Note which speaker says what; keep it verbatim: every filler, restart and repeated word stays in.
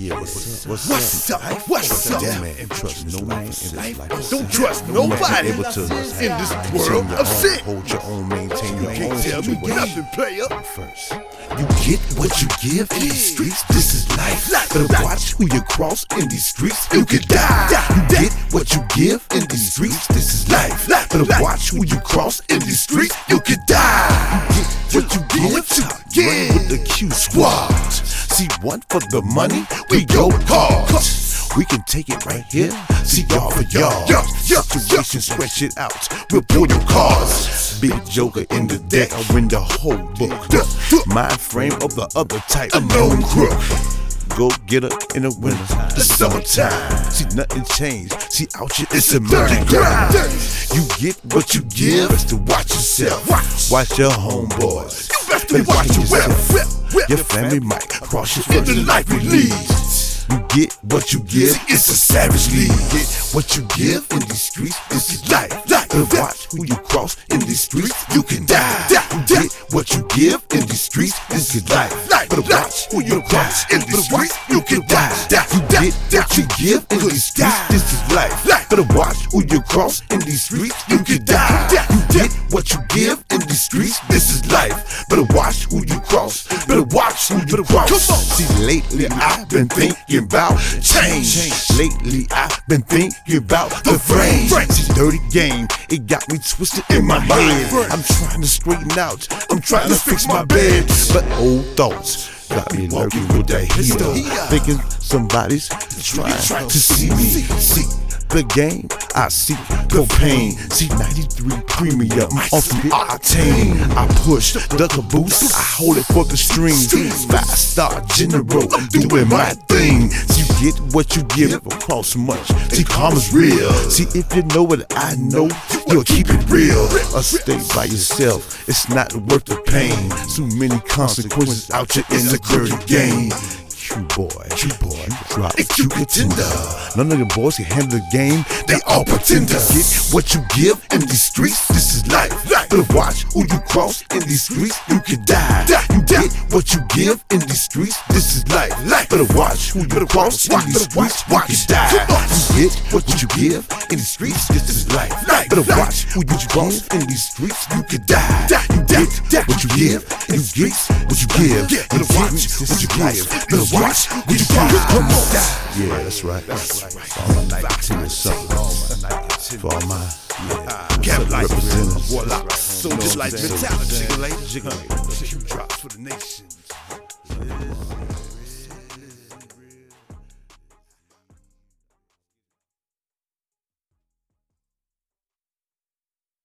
Speaker 1: Yeah, what's up?
Speaker 2: What's, what's up? up? What's up?
Speaker 1: Yeah, man. Trust no man in this life.
Speaker 2: Don't trust nobody
Speaker 1: Able to
Speaker 2: in this world of sin.
Speaker 1: Hold your own, maintain your
Speaker 2: You
Speaker 1: own
Speaker 2: can't tell me
Speaker 1: situation.
Speaker 2: nothing, player.
Speaker 1: First,
Speaker 2: You get what you give in these streets. This is life. Better watch who you cross in these streets. You could die. You get what you give in these streets. This is life. Better watch who you cross in these streets. You could die. You get what you give. What you give
Speaker 1: with the Q squad. See, one for the money, we go hard. We can take it right here. See y'all for y'all. Situation, stretch it out. We'll pull your cards. Big joker in the deck, I win the whole book. Mind frame of the other type,
Speaker 2: a known crook.
Speaker 1: Go get her in the winter,
Speaker 2: The summertime.
Speaker 1: see nothing changed. See out here,
Speaker 2: It's a dirty grind.
Speaker 1: You get what you give. Best to watch yourself. Watch your homeboys.
Speaker 2: You best to be watching your well.
Speaker 1: Your family might cross your
Speaker 2: In the
Speaker 1: foot.
Speaker 2: life we lead.
Speaker 1: You get what you give.
Speaker 2: See, it's a savage league.
Speaker 1: Get what you give in these streets. This is life. Better watch who you cross in these streets.
Speaker 2: You can die.
Speaker 1: You get what you give in these streets. This is life. Better watch who you cross in these streets.
Speaker 2: You can die.
Speaker 1: You get what you give in these streets. This is life. Better watch who you cross in these streets. You can die. You get what you give in these streets. This is life. Better watch who you cross. Better watch who you cross.
Speaker 2: Come on.
Speaker 1: See, lately I've been thinking about change. Lately I've been thinking about the brain. See, dirty game, it got me twisted in my head. I'm trying to straighten out. I'm trying to fix my bed, but old thoughts got me lurking with that heater, thinking somebody's trying to see me. See the game, I see cocaine. See ninety-three premium off the octane. I push the caboose, I hold it for the strings. Five star general, I'm doing my thing. See, you get what you give across much. See, karma's real. See, if you know what I know, you'll keep it real. Or stay by yourself, it's not worth the pain. Too many consequences out here in the dirty game. Q boy, Q boy, drop
Speaker 2: It's Q contender.
Speaker 1: None of the boys can handle the game.
Speaker 2: They all pretenders.
Speaker 1: Get what you give in these streets. This is life. Better watch who you cross in these streets. You can die. You get what you give in these streets. This is life. Better watch who you cross in these streets. You can die. You get what you give in these streets. This is life. Better watch who you cross in these streets. You can die. You get what you give in these streets. What you give. Better watch what you give. Better watch what you give. Come on. Yeah, that's right. That's right. For all my Nike something. For all my
Speaker 2: Cap like
Speaker 1: representatives.
Speaker 2: warlock. So just like mentality.
Speaker 1: Jiggle, jiggle, jiggle.
Speaker 2: Q drops for the nation.